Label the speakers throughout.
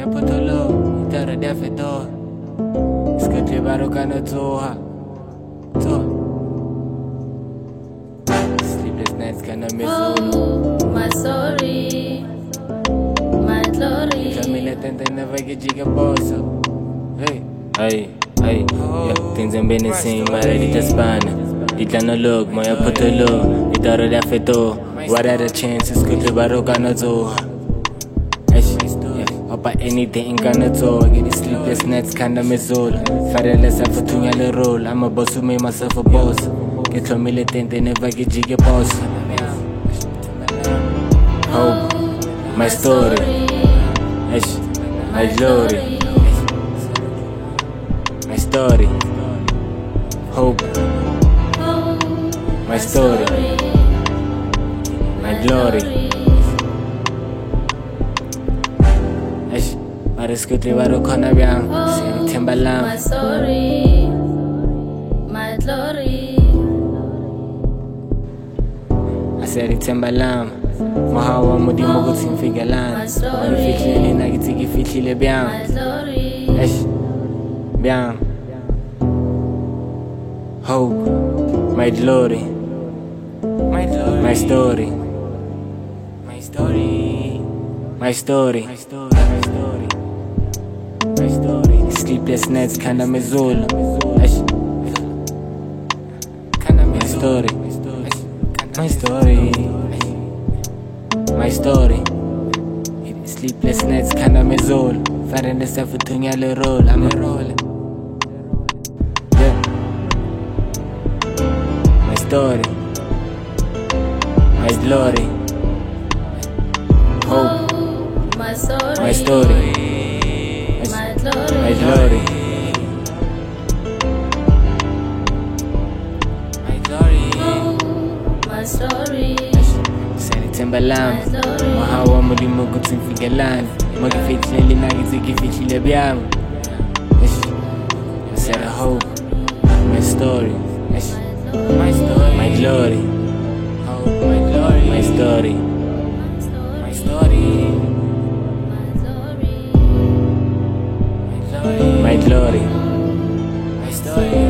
Speaker 1: moya potolo itara dia feto skatle baro kana tsoha sleepless nights kana mezulu
Speaker 2: my story, my glory.
Speaker 1: Camila tenta never get jiga boso. Hey, yeah, things ain't been the same, but I just span. Did no look, moya potolo itara dia feto. What are the chances? Skatle baro kana tsoha. About anything gonna talk. Get the sleepless nights kinda mezul. Fareless I for tunya roll. I'm a boss who made myself a boss. Get your militant, they never get jiggy boss. Hope, my story. My glory. My story. Hope, my story. My glory. Skatle baro khona byang sithemba lam
Speaker 2: My story, my glory.
Speaker 1: Asithemba lam mahawa modimo kuthi ngifike lana ngifihlile nakithi ngifihlile byang
Speaker 2: My glory,
Speaker 1: byang hope my glory my story my story my story my story. Sleepless nights kinda mezulu. My story. My story. My story. Sleepless nights kinda mezulu. Fighting the stuff with tunya le roll. I'm a roller. Yeah. My story. My glory. Hope.
Speaker 2: my story,
Speaker 1: My story.
Speaker 2: my glory.
Speaker 1: My glory. My glory.
Speaker 2: My story,
Speaker 1: Sithemba lam
Speaker 2: my story.
Speaker 1: mahawa modimo kuthi ngifike lana magifihlile nakithi ngifihlile byami. I said I hope my story. My story. My glory. Hope my glory. My story. My story. My glory. My story.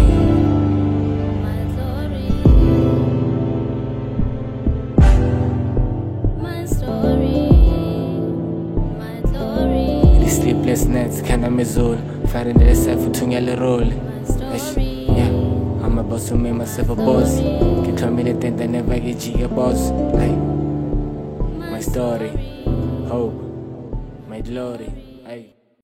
Speaker 1: The sleepless nights kinda mezul. Fighting the self for tunya le roll. Yeah, I'm a boss who made myself a boss. Get your militant, I never get jiggy boss. Like my story. Hope. My glory. Hey.